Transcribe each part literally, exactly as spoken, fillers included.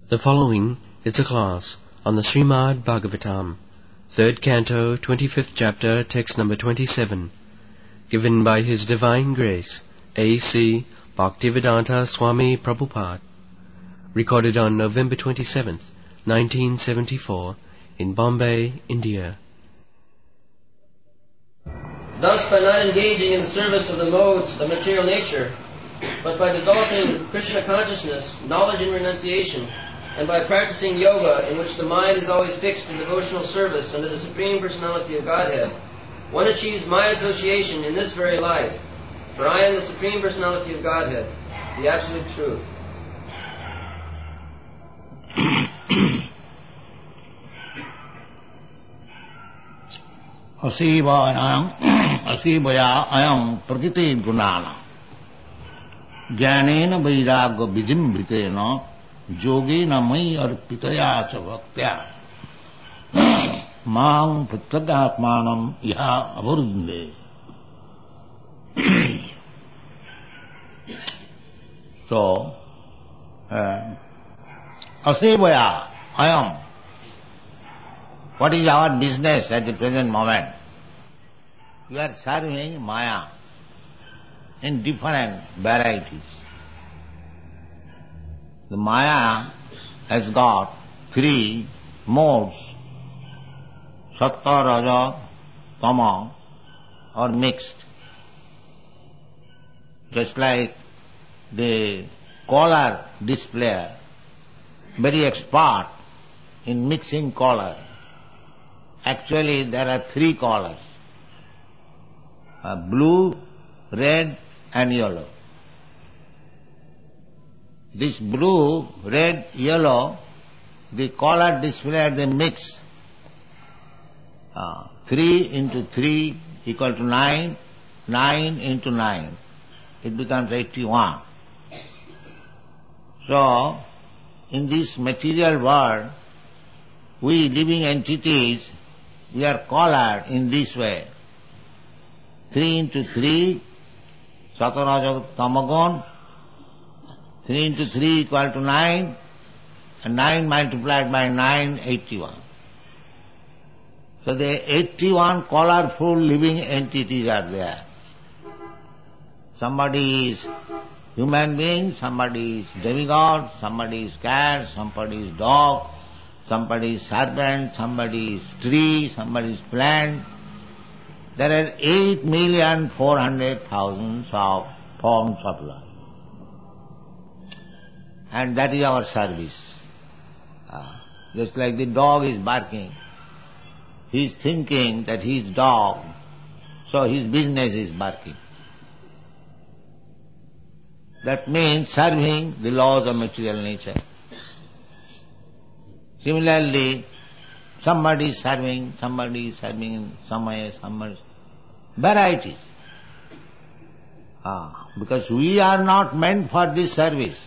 The following is a class on the Srimad Bhagavatam, third canto, twenty-fifth chapter, text number twenty-seven, given by His Divine Grace, A C Bhaktivedanta Swami Prabhupada, recorded on November twenty-seventh, nineteen seventy-four, in Bombay, India. Thus, by not engaging in the service of the modes of material nature, but by developing Krishna consciousness, knowledge and renunciation, and by practicing yoga, in which the mind is always fixed in devotional service under the Supreme Personality of Godhead, one achieves my association in this very life, for I am the Supreme Personality of Godhead, the Absolute Truth. Asivaya ayam prakriti gunana jnanena vairagya vijimvritena yogena mai arpitaya cha bhaktya mang pratyatmanam iha avarunde. So, uh, asivaya ayam. What is our business at the present moment? We are serving Maya in different varieties. The Maya has got three modes, Sattva, Raja, Tama, or mixed. Just like the color displayer, very expert in mixing color. Actually, there are three colors, uh, blue, red and yellow. This blue, red, yellow, the color display they mix. Uh, three into three equal to nine, nine into nine. It becomes eighty-one. So, in this material world, we living entities, we are colored in this way. Three into three, Sataraja Tamagun, three into three equal to nine, and nine multiplied by nine, eighty-one. So the eighty-one colorful living entities are there. Somebody is human being, somebody is demigod, somebody is cat, somebody is dog, somebody is serpent, somebody is tree, somebody is plant. There are eight million four hundred thousands of forms of life. And that is our service. Uh, just like the dog is barking, he is thinking that he is dog, so his business is barking. That means serving the laws of material nature. Similarly, somebody is serving, somebody is serving in some way, somebody varieties. Ah, because we are not meant for this service.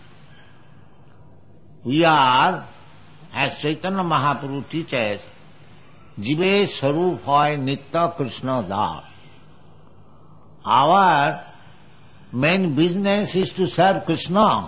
We are, as Chaitanya Mahaprabhu teaches, Jive Sarup hoy Nitya Krishna Das. Our main business is to serve Krishna.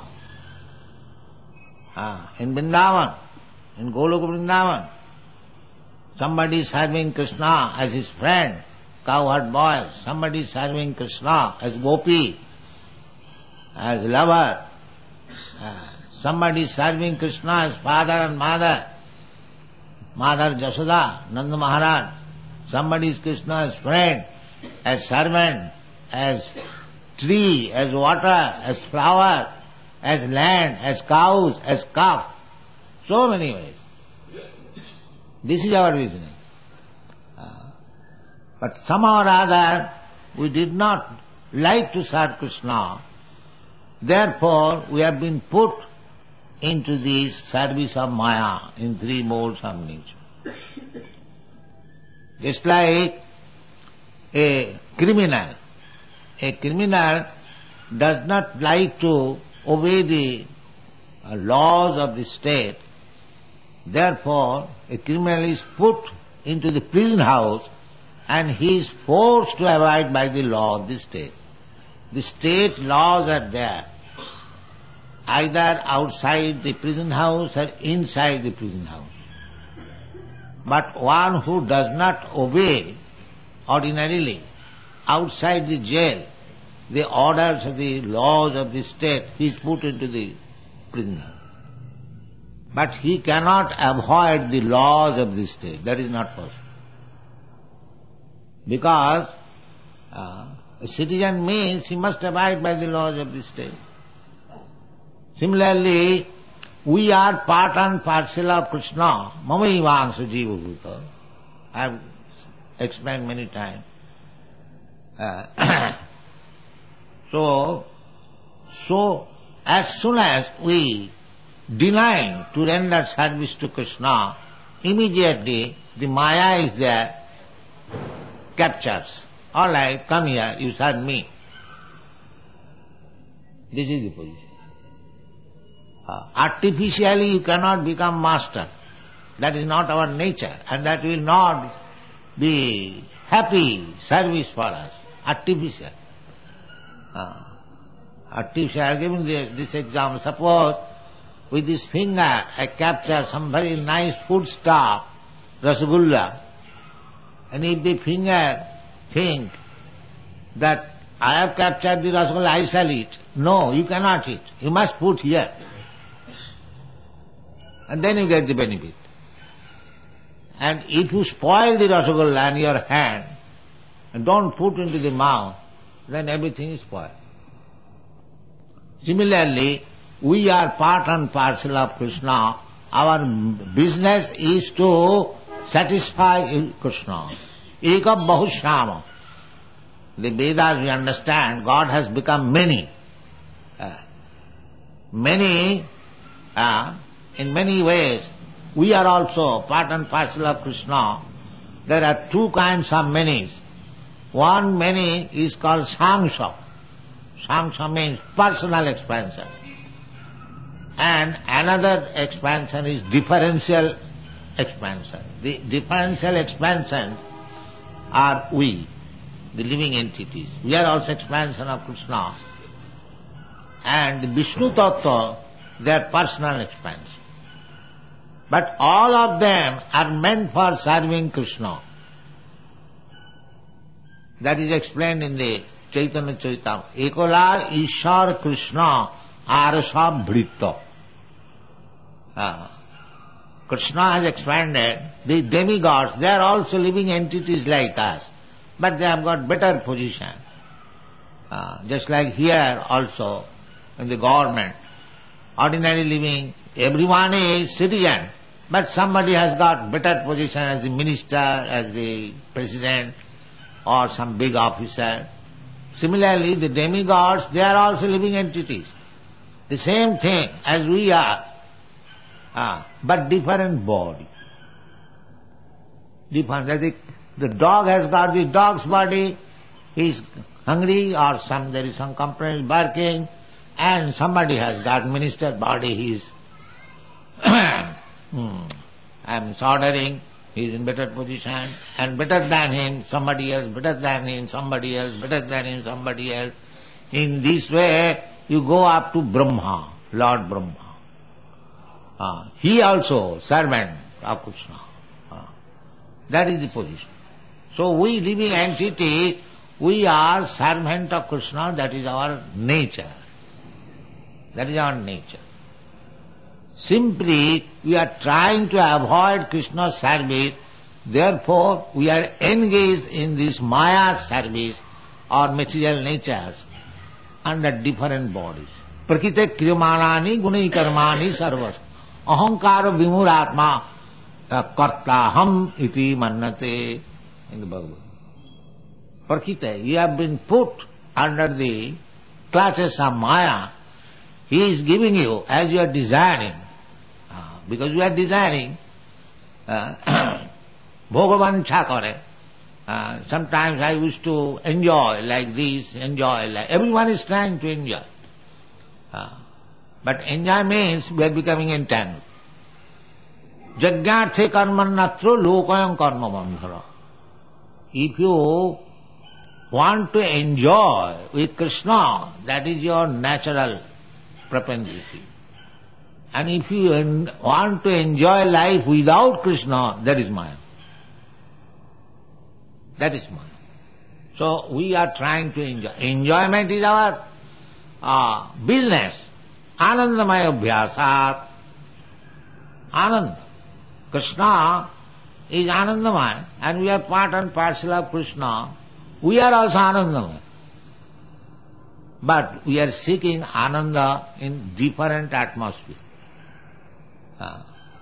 Ah, in Vrindavan, in Goloka Vrindavan, somebody is serving Krishna as his friend, cowherd boy. Somebody is serving Krishna as gopi, as lover. Uh, somebody is serving Krishna as father and mother, Mother Jasoda, Nanda Maharaj. Somebody is Krishna as friend, as servant, as tree, as water, as flower, as land, as cows, as calf. So many ways. This is our business. Uh, but somehow or other, we did not like to serve Krishna. Therefore, we have been put into this service of Maya in three modes of nature. Just like a criminal. A criminal does not like to obey the laws of the state. Therefore, a criminal is put into the prison house and he is forced to abide by the law of the state. The state laws are there. either outside the prison house or inside the prison house. But one who does not obey ordinarily outside the jail the orders of the laws of the state, he is put into the prison house. But he cannot avoid the laws of the state. That is not possible. Because uh, a citizen means he must abide by the laws of the state. Similarly, we are part and parcel of Krishna. Mamaivangsha jiva bhuta. I have explained many times. Uh, so, so as soon as we deny to render service to Krishna, immediately the Maya is there, captures. All right, come here, you serve me. This is the position. Uh, artificially you cannot become master. That is not our nature, and that will not be happy service for us. Artificial. Uh, artificial. I am giving this, this example. Suppose with this finger I capture some very nice food stuff, rasgulla, and if the finger think that I have captured the rasgulla, I shall eat. No, you cannot eat. You must put here. And then you get the benefit. And if you spoil the rasgulla in your hand and don't put into the mouth, then everything is spoiled. Similarly, we are part and parcel of Krishna. Our business is to satisfy Krishna. Eka bahushyama. The Vedas we understand, God has become many. Uh, many, uh, in many ways, we are also part and parcel of Krishna. There are two kinds of manys. One many is called sangsha. Sangsha means personal expansion. And another expansion is differential expansion. The differential expansion are we, the living entities. We are also expansion of Krishna. And the Vishnu Tattva, they are personal expansion. But all of them are meant for serving Krishna. That is explained in the Chaitanya Charitamrita. Ekola Ishar Krishna Arasa Bhritta. Uh, Krishna has expanded. The demigods, they are also living entities like us. But they have got better position. Uh, just like here also, in the government, ordinary living, everyone is citizen. But somebody has got better position as the minister, as the president, or some big officer. Similarly, the demigods, they are also living entities. The same thing as we are, uh, but different body. Different. The, the dog has got the dog's body, he is hungry, or some there is some complaint barking, and somebody has got minister body, he is hmm, I am ordering, he is in better position, and better than him, somebody else, better than him, somebody else, better than him, somebody else. In this way, you go up to Brahma, Lord Brahma. Uh, he also servant of Krishna. Uh, that is the position. So we living entity, we are servant of Krishna, that is our nature. That is our nature. Simply, we are trying to avoid Krishna's service, therefore we are engaged in this Maya service or material natures under different bodies. Prakite kriyamanani gunai karmani sarvas. Ahankara vimuratma kartaham iti mannate. In the Bhagavad. Prakite, you have been put under the clutches of Maya. He is giving you as you are desiring. Uh, because you are desiring, uh, bhogavancha kare. Uh, sometimes I wish to enjoy like this, enjoy like... Everyone is trying to enjoy. Uh, but enjoy means we are becoming entangled. Jagyarthe karmannatro lokayam karma bandhara. If you want to enjoy with Krishna, that is your natural propensity. And if you en- want to enjoy life without Krishna, that is Maya. That is Maya. So we are trying to enjoy. Enjoyment is our uh, business. Anandamaya abhyasat. Ananda. Krishna is Anandamaya, and we are part and parcel of Krishna. We are also Anandamaya. But we are seeking Ananda in different atmosphere. Uh,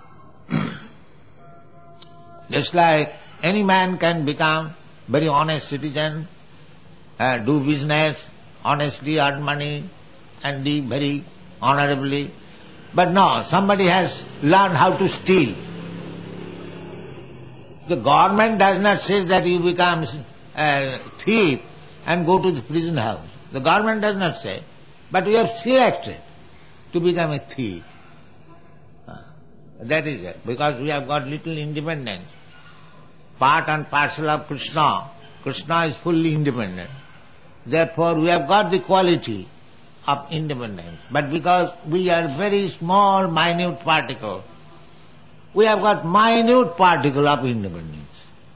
just like any man can become very honest citizen, uh, do business, honestly earn money, and live very honorably. But no, somebody has learned how to steal. The government does not say that you become a thief and go to the prison house. The government does not say. But we have selected to become a thief. That is it. Because we have got little independence. Part and parcel of Krishna. Krishna is fully independent. Therefore we have got the quality of independence. But because we are very small, minute particle, we have got minute particle of independence.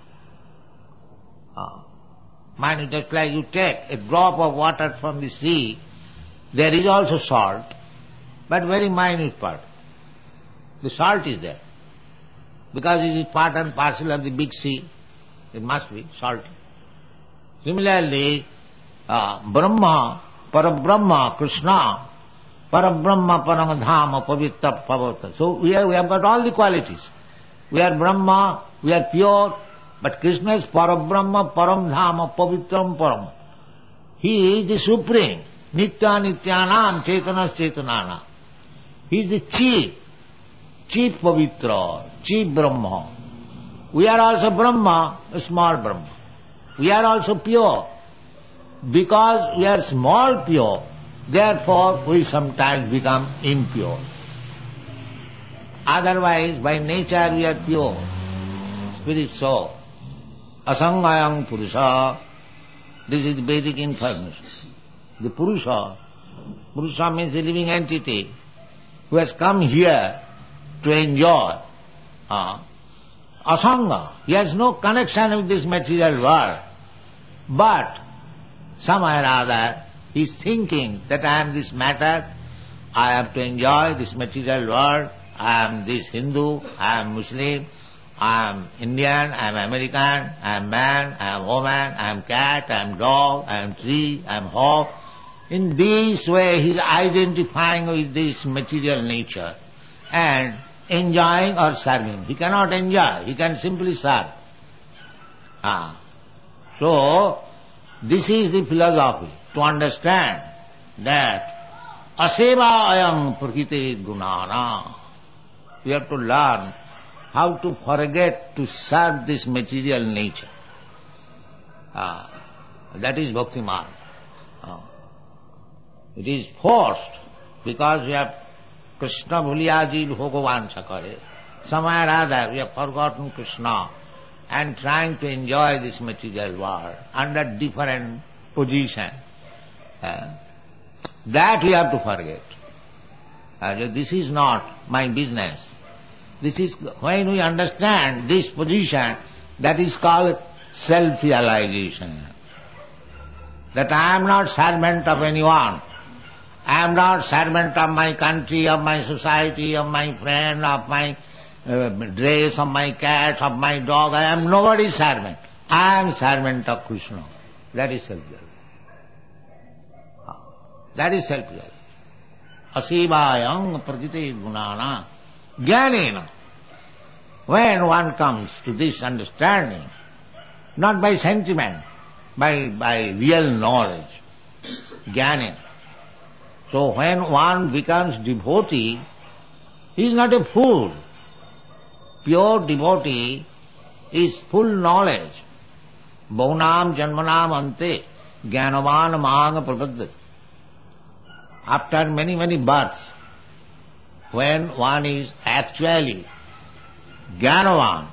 Oh. Minute, just like you take a drop of water from the sea, there is also salt, but very minute part. The salt is there. Because it is part and parcel of the big sea, it must be salty. Similarly, uh, Brahma, Parabrahma, Krishna, Parabrahma, Paramadhama, Pavitra, Pavata. So we have, we have got all the qualities. We are Brahma, we are pure, but Krishna is Parabrahma, Paramdhama, Pavitram, Param. He is the Supreme, Nitya Nityanam, Chaitanas Chaitanana. He is the chief, chief Pavitra, chief Brahma. We are also Brahma, a small Brahma. We are also pure. Because we are small pure, therefore we sometimes become impure. Otherwise, by nature we are pure. Spirit so. Asangayam Purusha. This is the Vedic information. The Purusha. Purusha means the living entity who has come here to enjoy. Uh, Asanga. He has no connection with this material world. But somehow or other, he is thinking that I am this matter, I have to enjoy this material world, I am this Hindu, I am Muslim, I am Indian, I am American, I am man, I am woman, I am cat, I am dog, I am tree, I am hawk. In this way he is identifying with this material nature and enjoying or serving. He cannot enjoy, he can simply serve. Ah. So, this is the philosophy, to understand that aseva ayam prakite gunana. We have to learn how to forget to serve this material nature. Ah, that is bhakti marga. Ah. It is forced because we have Krishna bhuliyaji bhogavan sakare. Somewhere or other we have forgotten Krishna and trying to enjoy this material world under different position. Uh, that we have to forget. Uh, this is not my business. This is when we understand this position, that is called self-realization. That I am not servant of anyone. I am not servant of my country, of my society, of my friend, of my uh, dress, of my cat, of my dog. I am nobody's servant. I am servant of Krishna. That is self-realization. That is self-realization. Asivayam pradite gunana jnanena. When one comes to this understanding, not by sentiment, by, by real knowledge, jnanena. So when one becomes devotee, he is not a fool. Pure devotee is full knowledge. Bhaunam janmanam ante jnanavan mahanga prapadyate. After many, many births, when one is actually jnanavan,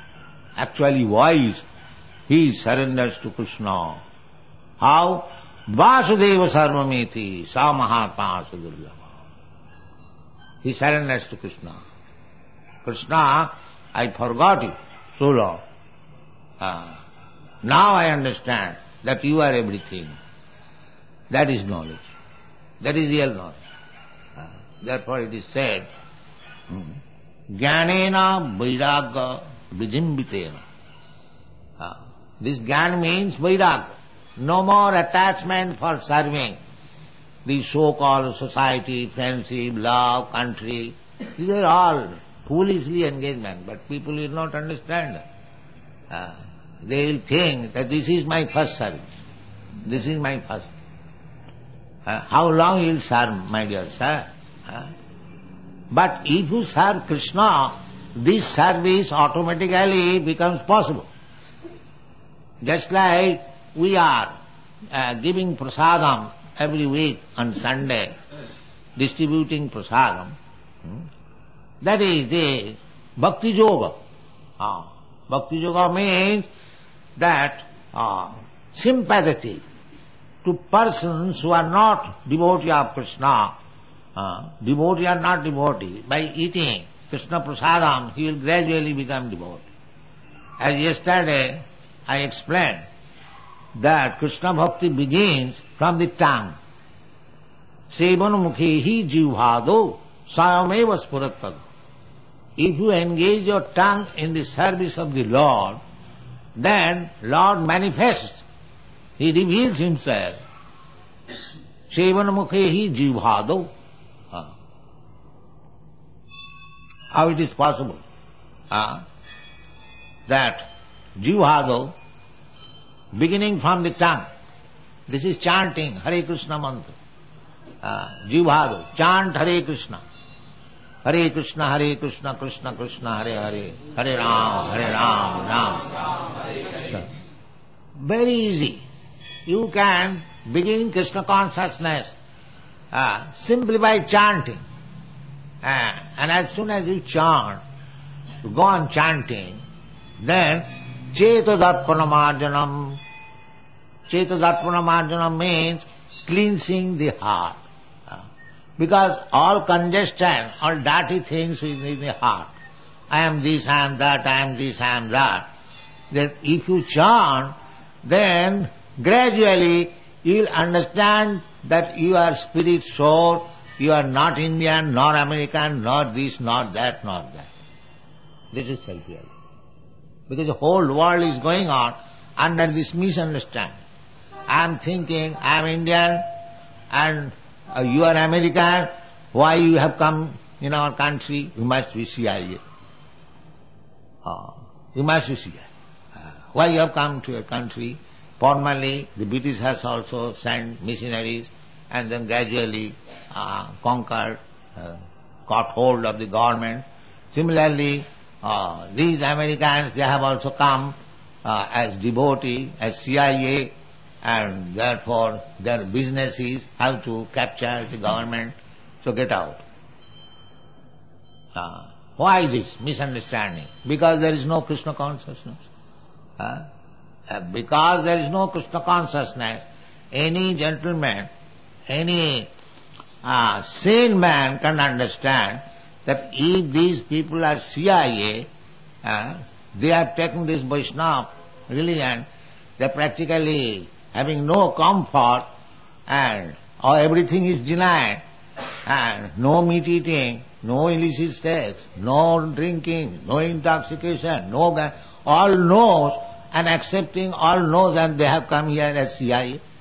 actually wise, he surrenders to Krishna. How? Vasudeva sarvameti sa mahatma sudurlabha. He surrenders to Krishna. Krishna, I forgot you so long. Uh, now I understand that you are everything. That is knowledge. That is real knowledge. Uh, therefore it is said, Jnanena vairagya vijimbitena. Uh, this jnana means vairagya. No more attachment for serving the so-called society, friendship, love, country. These are all foolishly engagement, but people will not understand. Uh, they will think that this is my first service. This is my first. Uh, how long you will serve, my dear sir? Uh, but if you serve Krishna, this service automatically becomes possible. Just like we are uh, giving prasadam every week on Sunday, distributing prasadam. Hmm? That is the bhakti yoga. Uh, bhakti yoga means that uh, sympathy to persons who are not devotee of Krishna, uh, devotee or not devotee, by eating Krishna prasadam, he will gradually become devotee. As yesterday I explained, that Krishna bhakti begins from the tongue. Sevan mukhehi jivhado sayameva spurattad. If you engage your tongue in the service of the Lord, then Lord manifests. He reveals himself. Sevan mukhehi jivhado. How it is possible? Uh, that jivhado, beginning from the tongue. This is chanting Hare Krishna mantra. Uh, Jivhado, chant Hare Krishna. Hare Krishna, Hare Krishna, Krishna Krishna, Hare Hare, Hare Ram, Hare Ram, Ram. So, very easy. You can begin Krishna consciousness uh, simply by chanting. Uh, and as soon as you chant, you go on chanting, then Cetadarpanamarjanam. Cetadarpanamarjanam means cleansing the heart. Because all congestion, all dirty things is in the heart. I am this, I am that, I am this, I am that. That if you chant, then gradually you will understand that you are spirit soul, you are not Indian, nor American, nor this, nor that, nor that. This is self-realization. Because the whole world is going on under this misunderstanding. I am thinking, I am Indian and uh, you are American, why you have come in our country? You must be C I A. Uh, you must be C I A. Uh, why you have come to your country? Formerly, the British has also sent missionaries and then gradually uh, conquered, uh, got hold of the government. Similarly, Uh, these Americans, they have also come uh, as devotee, as C I A, and therefore their business is how to capture the government, so get out. Uh, why this misunderstanding? Because there is no Krishna consciousness. Uh, uh, because there is no Krishna consciousness, any gentleman, any uh, sane man can understand that if these people are C I A, uh, they have taken this Vaishnava religion, they are practically having no comfort and or everything is denied, and no meat eating, no illicit sex, no drinking, no intoxication, no ga- all knows and accepting all knows, and they have come here as C I A.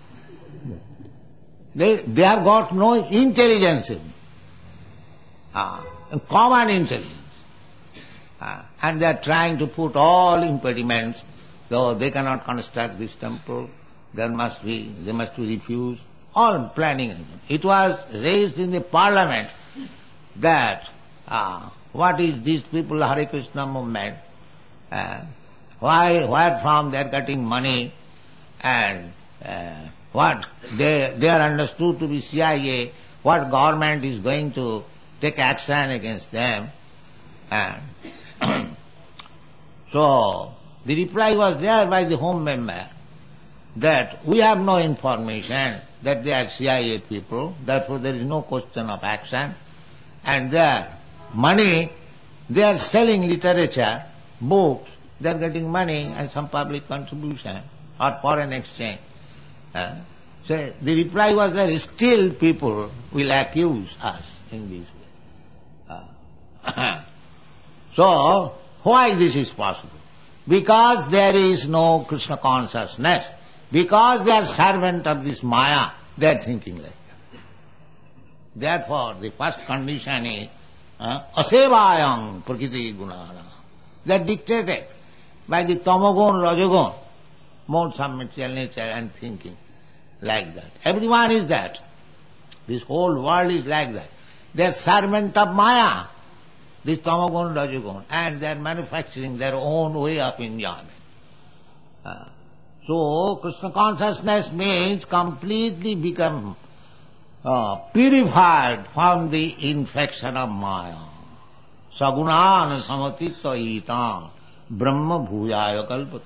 They, they have got no intelligence in Ah, common intelligence. Ah, and they are trying to put all impediments, though they cannot construct this temple, there must be, they must be refused, all planning. It was raised in the parliament that ah, what is these people Hare Krishna movement, ah, why, where from they are getting money, and uh, what they, they are understood to be C I A, what government is going to take action against them. And so the reply was there by the home member that we have no information that they are C I A people, therefore there is no question of action, and their money, they are selling literature, books, they are getting money and some public contribution or foreign exchange. Uh, so the reply was that still people will accuse us in this way. Uh, so, why this is possible? Because there is no Krishna consciousness. Because they are servant of this Maya, they are thinking like that. Therefore, the first condition is uh, asevayam prakriti gunana. They are dictated by the tamogun, rajagun, modes of material nature and thinking like that. Everyone is that. This whole world is like that. They are servant of Maya, this tamogun, rajagun, and they are manufacturing their own way of enjoyment. Uh, So, Krishna consciousness means completely become uh, purified from the infection of Maya. Sagunan samatitva itam brahma bhujaya kalpat.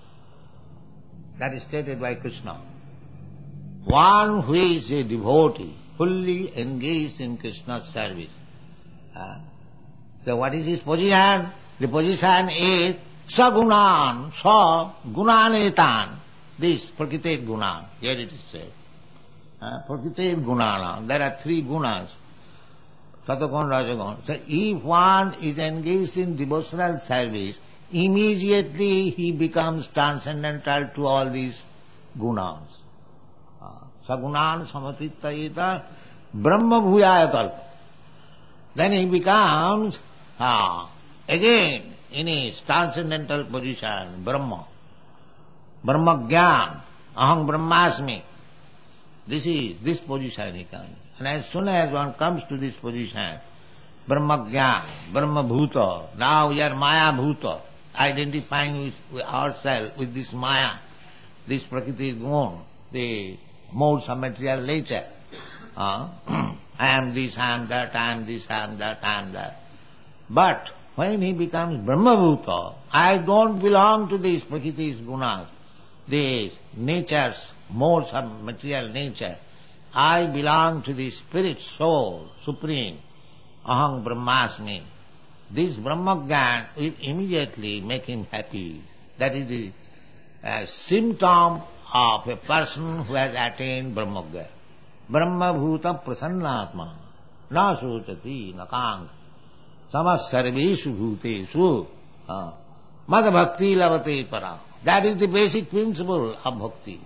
That is stated by Krishna. One who is a devotee, fully engaged in Krishna's service. Uh, so what is his position? The position is Sagunan, sa gunanetan, this prakriti gunan, here it is said. Uh, prakriti gunana, there are three gunas, satagun, rajagun. So if one is engaged in devotional service, immediately he becomes transcendental to all these gunas. Uh, Sagunan samatitayita brahma bhujaya kalpa. Then he becomes, uh, again, in his transcendental position, Brahma. Brahma Gyan, Aham Brahmasmi. This is, this position he comes. And as soon as one comes to this position, Brahma Gyan, Brahma Bhuta, now we are Maya Bhuta, identifying with, with ourselves with this Maya, this Prakriti Gun, the modes of material nature. Uh, I am this, I am that, I am this, I am that, I am that. But when he becomes Brahma-bhuta, I don't belong to these Prakriti's gunas, these natures, modes of material nature. I belong to the spirit soul, supreme, Aham Brahmasmi. This Brahma-gyan will immediately make him happy. That is the uh, symptom of a person who has attained Brahma-gyan. Brahma-bhuta prasannatma, na sochati, na kanga. Samas sarveshu bhuteshu mad bhakti lavate para. That is the basic principle of bhakti.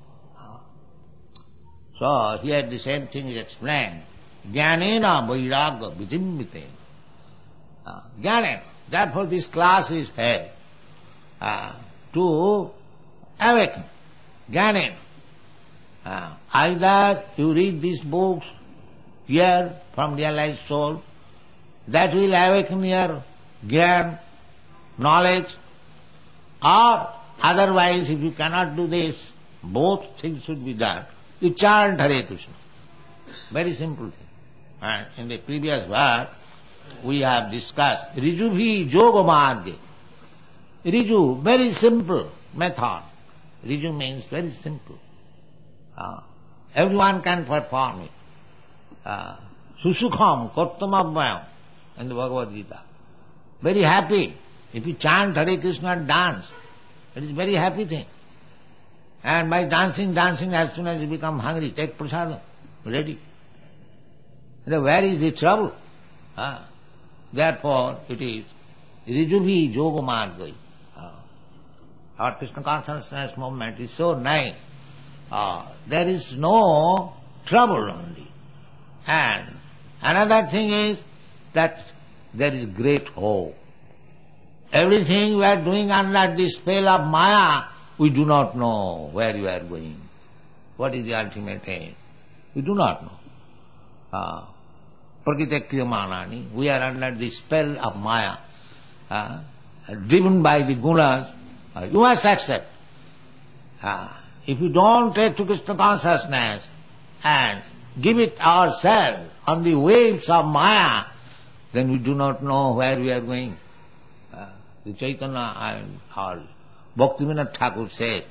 So here the same thing is explained. Jnanena vairagya vijrimbite. Jnanena. Therefore this class is held uh, to awaken. Jnanena. Uh, either you read these books here from realized soul, that will awaken your gyan, knowledge, or otherwise if you cannot do this, both things should be done. You chant Hare Krishna. Very simple thing. And in the previous verse, we have discussed Rijubhi Yoga Marge. Riju, very simple method. Riju means very simple. Uh, everyone can perform it. Uh, Susukham Kartamabhyam in the Bhagavad Gita. Very happy. If you chant Hare Krishna and dance, it is a very happy thing. And by dancing, dancing, as soon as you become hungry, take prasadam, ready. And where is the trouble? Ah. Therefore, it is Rijubhi Yoga Margai. Ah. Our Krishna consciousness movement is so nice. Ah. There is no trouble only. And another thing is that there is great hope. Everything we are doing under the spell of Maya, we do not know where you are going. What is the ultimate aim? We do not know. Uh, Prakritakriyamanani, we are under the spell of Maya, uh, driven by the gunas. Uh, you must accept. Uh, if you don't take to Krishna consciousness and give it ourselves on the waves of Maya, then we do not know where we are going. Uh, the Chaitanya and our Bhaktivinoda Thakur says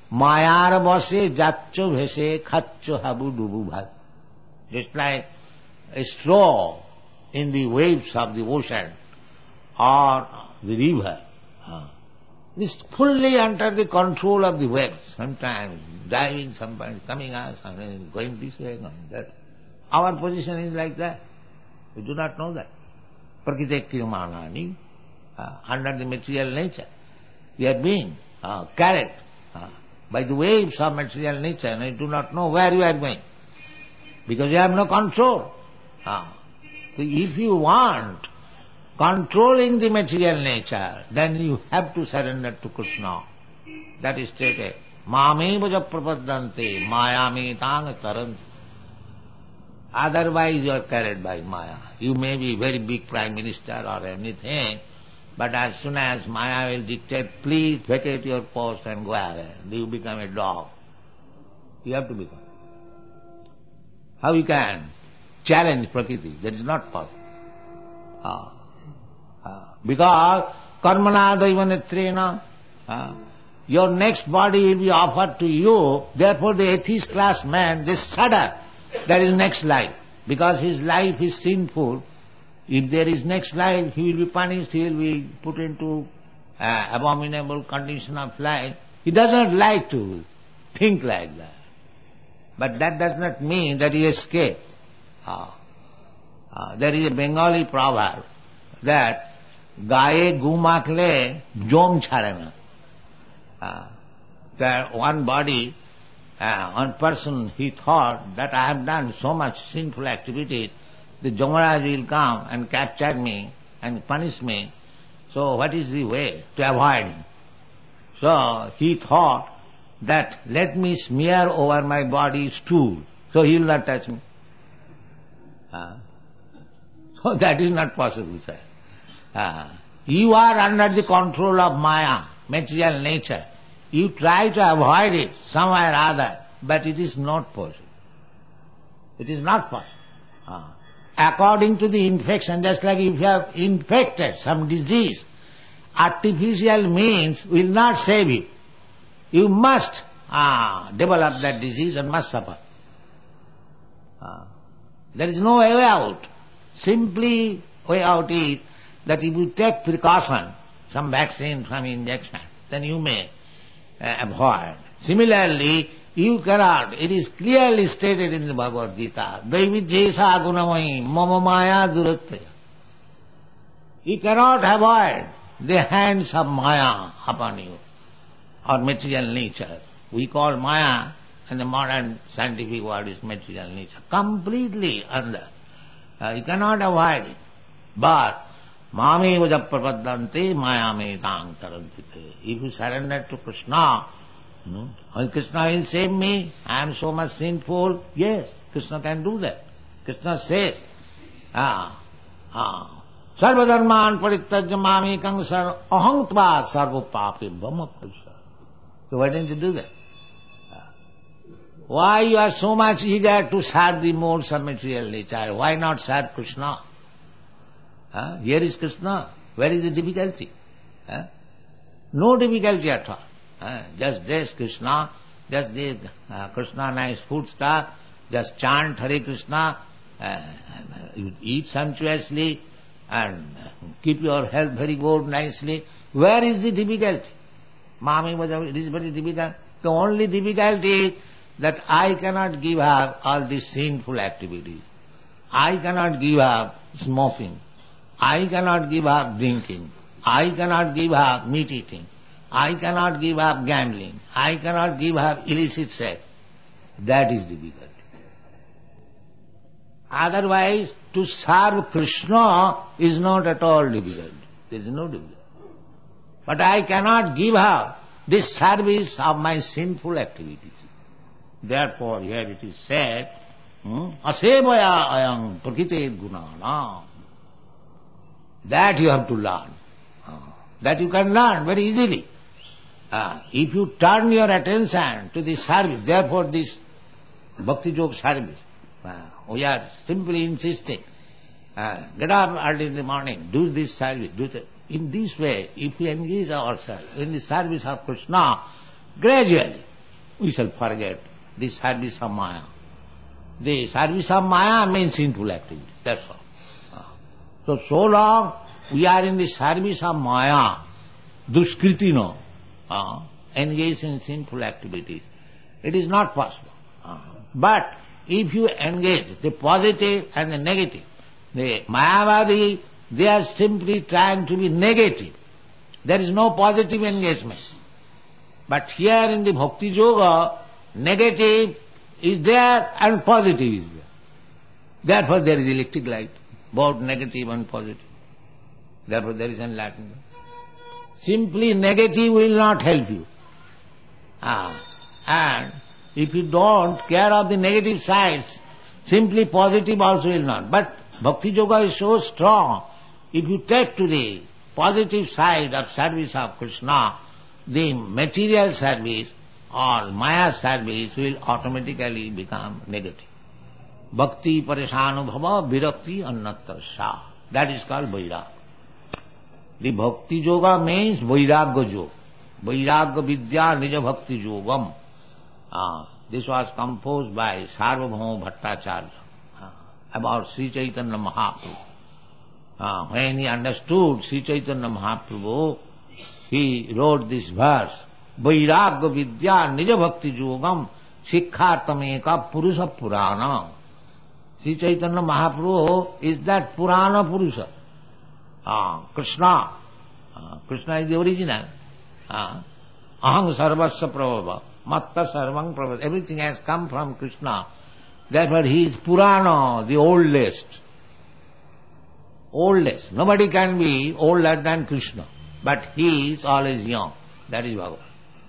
Mayar bose jaccho bhese khacho habu dubu bhat. Just like a straw in the waves of the ocean or the river. Is fully under the control of the waves. Sometimes diving, sometimes coming out, sometimes going this way, going that. Our position is like that. We do not know that. Prakriti kriyamanani, uh, under the material nature. We are being uh, carried uh, by the waves of material nature, and you do not know where you are going. Because you have no control. Uh, so if you want controlling the material nature, then you have to surrender to Krishna. That is stated. Mame vaja prapaddante mayame tang taranti. Otherwise you are carried by Maya. You may be very big prime minister or anything, but as soon as Maya will dictate, please vacate your post and go away, you become a dog. You have to become. How you can challenge Prakriti? That is not possible. Ah. Ah. Because karmana daivanetrena, ah, your next body will be offered to you, therefore the atheist class man, they shudder. There is next life. Because his life is sinful, if there is next life, he will be punished, he will be put into uh, abominable condition of life. He does not like to think like that. But that does not mean that he escaped. Uh, uh, there is a Bengali proverb that gaye gumakle jom chhade na. That one body, uh, one person, he thought that I have done so much sinful activity, the Jamaraj will come and capture me and punish me. So what is the way to avoid him? So he thought that let me smear over my body stool, so he will not touch me. Uh, so that is not possible, sir. Uh, you are under the control of Maya, material nature. You try to avoid it somewhere or other, but it is not possible. It is not possible. Uh, according to the infection, just like if you have infected some disease, artificial means will not save you. You must uh, develop that disease and must suffer. Uh, there is no way out. Simply way out is that if you take precaution, some vaccine, some injection, then you may uh, avoid. Similarly, you cannot, it is clearly stated in the Bhagavad Gita, Daividjesa gunamai mama maya durattaya. You cannot avoid the hands of Maya upon you, or material nature. We call Maya, and the modern scientific word is material nature. Completely under. Uh, you cannot avoid it. But, mame vaja prapaddante mayame tang tarantite. If you surrender to Krishna, hmm, and Krishna will save me, I am so much sinful. Yes, Krishna can do that. Krishna says, ah, ah, sarva dharman parittajya mamekang sar aham tva sarva papi bhama krisha. So why don't you do that? Why you are so much eager to serve the modes of material nature? Why not serve Krishna? Huh? Here is Krishna. Where is the difficulty? Huh? No difficulty at all. Huh? Just dress Krishna, just this uh, Krishna nice food stuff, just chant Hare Krishna, uh, you eat sumptuously and keep your health very good, nicely. Where is the difficulty? Mami, it is very difficult. The only difficulty is that I cannot give up all these sinful activities. I cannot give up smoking. I cannot give up drinking. I cannot give up meat eating. I cannot give up gambling. I cannot give up illicit sex. That is difficult. Otherwise, to serve Krishna is not at all difficult. There is no difficulty. But I cannot give up this service of my sinful activities. Therefore, here it is said, asevaya ayam prakrite gunana. That you have to learn. That you can learn very easily. Uh, if you turn your attention to this service, therefore this Bhakti Yoga service, uh, we are simply insisting, uh, get up early in the morning, do this service, do that. In this way, if we engage ourselves in the service of Krishna, gradually, we shall forget the service of Maya. The service of Maya means sinful activity, that's all. So, so long we are in the service of Maya, duskritino, uh, engaged in sinful activities, it is not possible. Uh, but if you engage the positive and the negative, the Mayavadi, they are simply trying to be negative. There is no positive engagement. But here in the Bhakti Yoga, negative is there and positive is there. Therefore there is electric light, both negative and positive. Therefore there is enlightenment. Simply negative will not help you. Ah, and if you don't care of the negative sides, simply positive also will not. But Bhakti Yoga is so strong, if you take to the positive side of service of Krishna, the material service or Maya service will automatically become negative. Bhakti parishanubhava virakti annatasya. That is called Vairagya. The Bhakti Yoga means Vairagya Yoga. Vairagya Vidya Nija Bhakti Yogam. Ah, this was composed by Sarvabhauma Bhattacharya ah, about Sri Chaitanya Mahaprabhu. Ah, when he understood Sri Chaitanya Mahaprabhu, he wrote this verse, Vairagya Vidya Nija Bhakti Yogam Sikkhartameka Purusha Purana. Sri Chaitanya Mahaprabhu is that Purana Purusha. Ah, Krishna. Ah, Krishna is the original. Ah, Aham Sarvasya Prabhava. Matta Sarvang Prabhava. Everything has come from Krishna. Therefore he is Purana, the oldest. Oldest. Nobody can be older than Krishna. But he is always young. That is Bhagavan.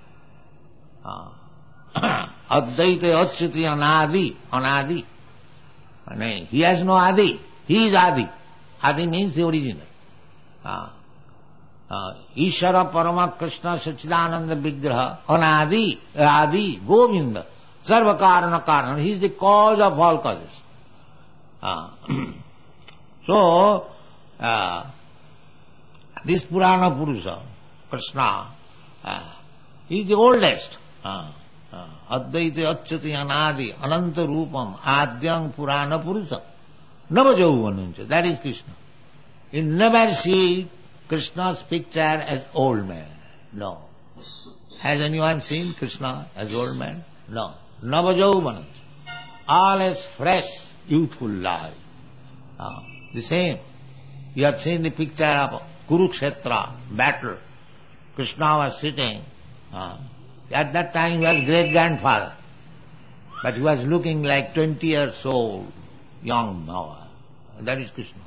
Ah. Advaita Achyuti Anadi. Anadi. He has no Adi. He is Adi. Adi means the original. Ah. Uh, Ishara Parama Krishna Sachidananda Vigraha Anadi, Adi, Govinda, Sarva Karana Karana. He is the cause of all causes. Uh, so, uh, this Purana Purusha, Krishna, uh, he is the oldest. Uh, uh, Advaita Achyuti Anadi, Ananta Rupam, Adyang Purana Purusha. Navajauvanuncha. That is Krishna. You never see Krishna's picture as old man. No. Has anyone seen Krishna as old man? No. Navajauvanam. All as fresh, youthful life. Uh, the same. You have seen the picture of Kurukshetra battle. Krishna was sitting. Uh, at that time he was great-grandfather. But he was looking like twenty years old, young now. That is Krishna.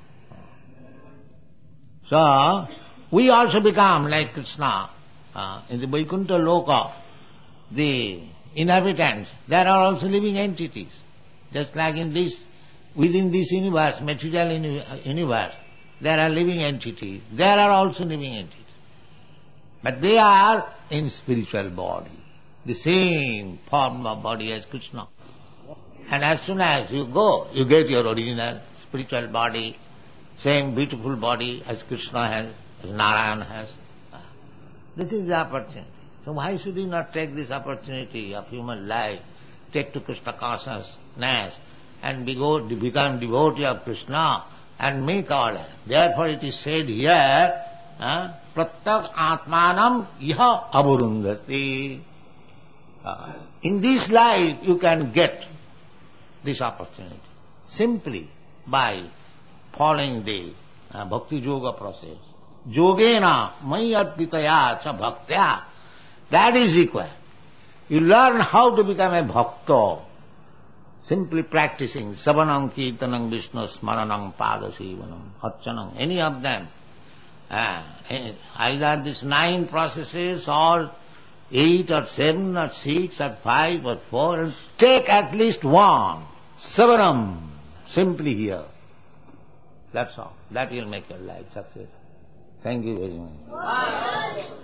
So, we also become like Krishna. Uh, in the Vaikuntha Loka, the inhabitants, there are also living entities. Just like in this, within this universe, material uni- universe, there are living entities. There are also living entities. But they are in spiritual body, the same form of body as Krishna. And as soon as you go, you get your original spiritual body, same beautiful body as Krishna has, as Narayan has. This is the opportunity. So why should you not take this opportunity of human life, take to Krishna consciousness, and be go, become devotee of Krishna, and make order. Therefore it is said here, Pratyak Atmanam Iha Avarundhati. In this life you can get this opportunity simply by following the uh, Bhakti Yoga process. Yogena mai arpitaya cha bhaktya. That is required. You learn how to become a bhakta. Simply practicing savanam, kirtanam, vishnu, smaranam, padasivanam, archanam, any of them. Uh, either these nine processes or eight or seven or six or five or four, and take at least one. Savanam, simply here. That's all. That will make your life successful. Thank you very much.